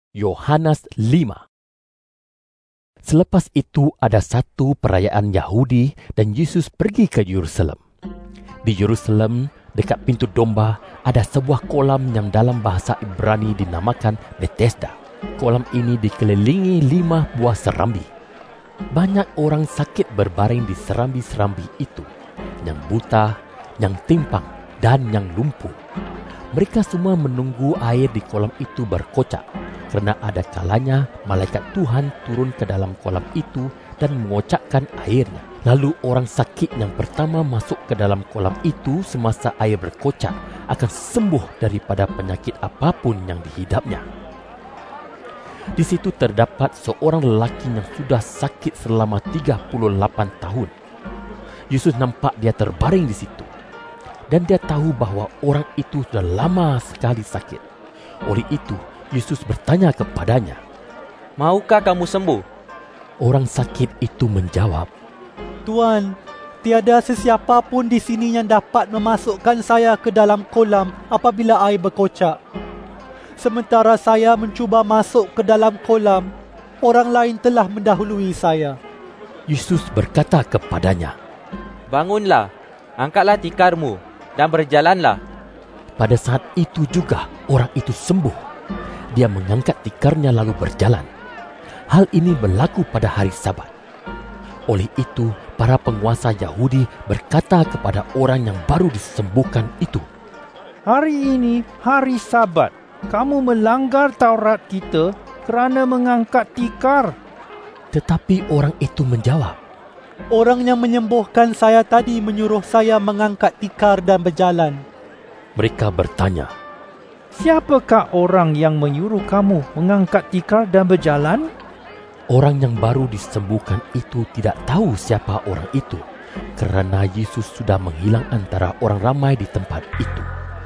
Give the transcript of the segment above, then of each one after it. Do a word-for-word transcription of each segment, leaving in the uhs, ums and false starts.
Yohanes lima. Selepas itu ada satu perayaan Yahudi dan Yesus pergi ke Yerusalem. Di Yerusalem, dekat pintu domba, ada sebuah kolam yang dalam bahasa Ibrani dinamakan Bethesda. Kolam ini dikelilingi lima buah serambi. Banyak orang sakit berbaring di serambi-serambi itu, yang buta, yang timpang, dan yang lumpuh. Mereka semua menunggu air di kolam itu berkocak, kerana ada kalanya malaikat Tuhan turun ke dalam kolam itu dan mengocakkan airnya. Lalu orang sakit yang pertama masuk ke dalam kolam itu semasa air berkocak akan sembuh daripada penyakit apapun yang dihidapnya. Di situ terdapat seorang lelaki yang sudah sakit selama tiga puluh lapan tahun. Yesus nampak dia terbaring di situ, dan dia tahu bahawa orang itu sudah lama sekali sakit. Oleh itu, Yesus bertanya kepadanya, "Maukah kamu sembuh?" Orang sakit itu menjawab, "Tuan, tiada sesiapa pun di sini yang dapat memasukkan saya ke dalam kolam apabila air berkocak. Sementara saya mencuba masuk ke dalam kolam, orang lain telah mendahului saya." Yesus berkata kepadanya, "Bangunlah, angkatlah tikarmu dan berjalanlah." Pada saat itu juga orang itu sembuh. Dia mengangkat tikarnya lalu berjalan. Hal ini berlaku pada hari Sabat. Oleh itu, para penguasa Yahudi berkata kepada orang yang baru disembuhkan itu, "Hari ini hari Sabat. Kamu melanggar Taurat kita kerana mengangkat tikar." Tetapi orang itu menjawab, "Orang yang menyembuhkan saya tadi menyuruh saya mengangkat tikar dan berjalan." Mereka bertanya, "Siapakah orang yang menyuruh kamu mengangkat tikar dan berjalan?" Orang yang baru disembuhkan itu tidak tahu siapa orang itu, kerana Yesus sudah menghilang antara orang ramai di tempat itu.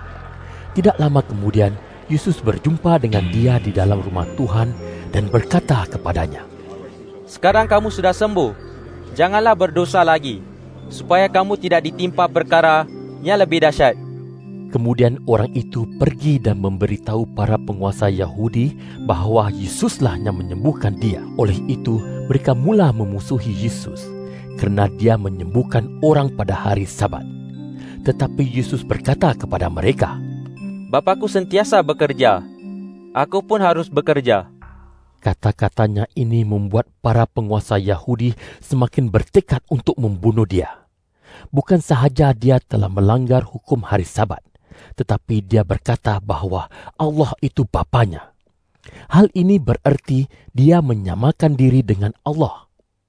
Tidak lama kemudian, Yesus berjumpa dengan dia di dalam rumah Tuhan dan berkata kepadanya, "Sekarang kamu sudah sembuh. Janganlah berdosa lagi, supaya kamu tidak ditimpa perkara yang lebih dahsyat." Kemudian orang itu pergi dan memberitahu para penguasa Yahudi bahawa Yesuslah yang menyembuhkan dia. Oleh itu, mereka mula memusuhi Yesus kerana dia menyembuhkan orang pada hari Sabat. Tetapi Yesus berkata kepada mereka, "Bapa-Ku sentiasa bekerja. Aku pun harus bekerja." Kata-katanya ini membuat para penguasa Yahudi semakin bertekad untuk membunuh dia. Bukan sahaja dia telah melanggar hukum hari Sabat, tetapi dia berkata bahawa Allah itu Bapanya. Hal ini bererti dia menyamakan diri dengan Allah.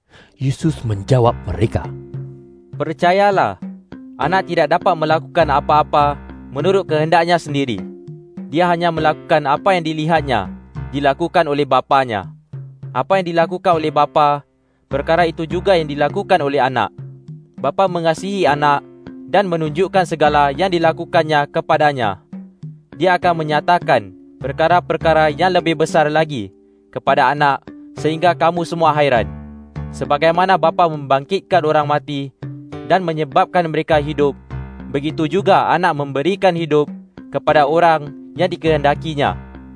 Yesus menjawab mereka, "Percayalah, anak tidak dapat melakukan apa-apa menurut kehendaknya sendiri. Dia hanya melakukan apa yang dilihatnya dilakukan oleh Bapanya. Apa yang dilakukan oleh Bapa, perkara itu juga yang dilakukan oleh anak. Bapa mengasihi anak dan menunjukkan segala yang dilakukannya kepadanya. Dia akan menyatakan perkara-perkara yang lebih besar lagi kepada anak, sehingga kamu semua hairan. Sebagaimana Bapa membangkitkan orang mati dan menyebabkan mereka hidup, begitu juga anak memberikan hidup kepada orang yang dikehendakinya.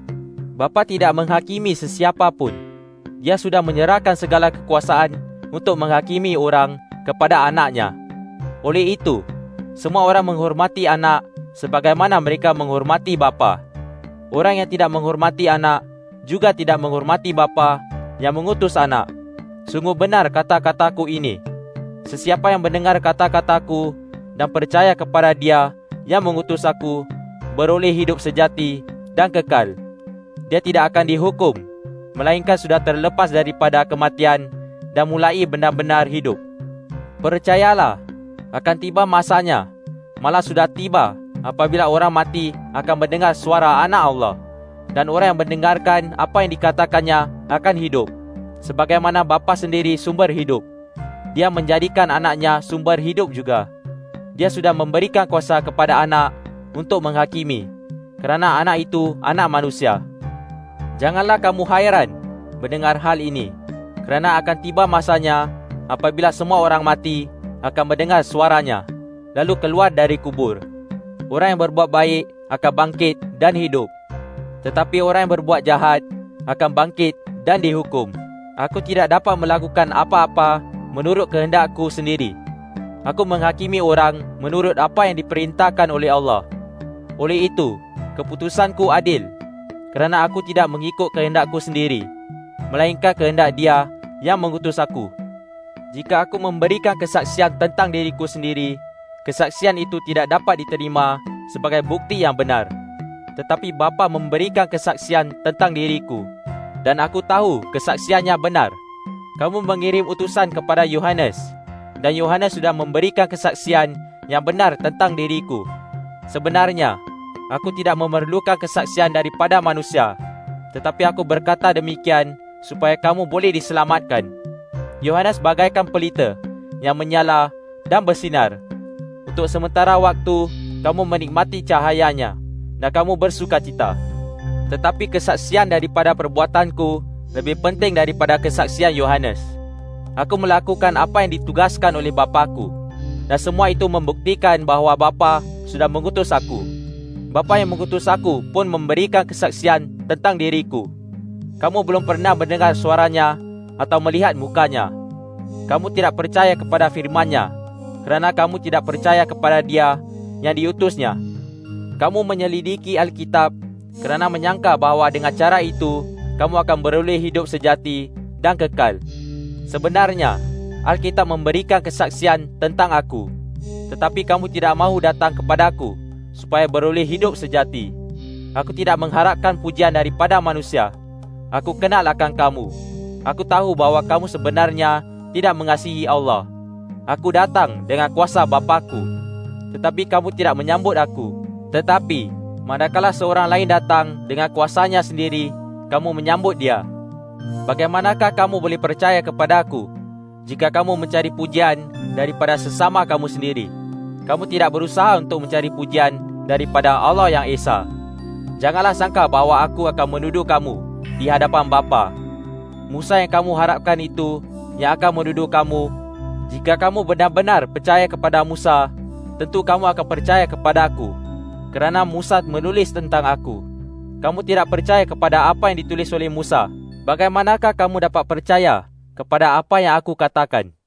Bapa tidak menghakimi sesiapa pun. Dia sudah menyerahkan segala kekuasaan untuk menghakimi orang kepada anaknya. Oleh itu, semua orang menghormati anak sebagaimana mereka menghormati Bapa. Orang yang tidak menghormati anak juga tidak menghormati Bapa yang mengutus anak. Sungguh benar kata-kataku ini. Sesiapa yang mendengar kata-kataku dan percaya kepada Dia yang mengutus aku, beroleh hidup sejati dan kekal. Dia tidak akan dihukum, melainkan sudah terlepas daripada kematian dan mulai benar-benar hidup. Percayalah, akan tiba masanya, malah sudah tiba, apabila orang mati akan mendengar suara anak Allah, dan orang yang mendengarkan apa yang dikatakannya akan hidup, sebagaimana Bapa sendiri sumber hidup. Dia menjadikan anaknya sumber hidup juga. Dia sudah memberikan kuasa kepada anak untuk menghakimi, kerana anak itu anak manusia. Janganlah kamu hairan mendengar hal ini, kerana akan tiba masanya apabila semua orang mati akan mendengar suaranya, lalu keluar dari kubur. Orang yang berbuat baik akan bangkit dan hidup, tetapi orang yang berbuat jahat akan bangkit dan dihukum. Aku tidak dapat melakukan apa-apa menurut kehendakku sendiri. Aku menghakimi orang menurut apa yang diperintahkan oleh Allah. Oleh itu, keputusanku adil, kerana aku tidak mengikut kehendakku sendiri, melainkan kehendak Dia yang mengutus aku. Jika aku memberikan kesaksian tentang diriku sendiri, kesaksian itu tidak dapat diterima sebagai bukti yang benar. Tetapi Bapa memberikan kesaksian tentang diriku, dan aku tahu kesaksiannya benar. Kamu mengirim utusan kepada Yohanes, dan Yohanes sudah memberikan kesaksian yang benar tentang diriku. Sebenarnya, aku tidak memerlukan kesaksian daripada manusia, tetapi aku berkata demikian supaya kamu boleh diselamatkan. Yohanes bagaikan pelita yang menyala dan bersinar. Untuk sementara waktu, kamu menikmati cahayanya dan kamu bersukacita. Tetapi kesaksian daripada perbuatanku lebih penting daripada kesaksian Yohanes. Aku melakukan apa yang ditugaskan oleh Bapaku, dan semua itu membuktikan bahawa Bapa sudah mengutus aku. Bapa yang mengutus aku pun memberikan kesaksian tentang diriku. Kamu belum pernah mendengar suaranya atau melihat mukanya. Kamu tidak percaya kepada firman-Nya, kerana kamu tidak percaya kepada Dia yang diutusnya. Kamu menyelidiki Alkitab kerana menyangka bahawa dengan cara itu kamu akan beroleh hidup sejati dan kekal. Sebenarnya, Alkitab memberikan kesaksian tentang aku, tetapi kamu tidak mahu datang kepadaku supaya beroleh hidup sejati. Aku tidak mengharapkan pujian daripada manusia. Aku kenal akan kamu. Aku tahu bahawa kamu sebenarnya tidak mengasihi Allah. Aku datang dengan kuasa Bapa-Ku, tetapi kamu tidak menyambut aku. Tetapi, manakala seorang lain datang dengan kuasanya sendiri, kamu menyambut dia. Bagaimanakah kamu boleh percaya kepada aku jika kamu mencari pujian daripada sesama kamu sendiri? Kamu tidak berusaha untuk mencari pujian daripada Allah yang Esa. Janganlah sangka bahawa aku akan menuduh kamu di hadapan Bapa. Musa yang kamu harapkan itu yang akan menuduh kamu. Jika kamu benar-benar percaya kepada Musa, tentu kamu akan percaya kepada aku, kerana Musa menulis tentang aku. Kamu tidak percaya kepada apa yang ditulis oleh Musa. Bagaimanakah kamu dapat percaya kepada apa yang aku katakan?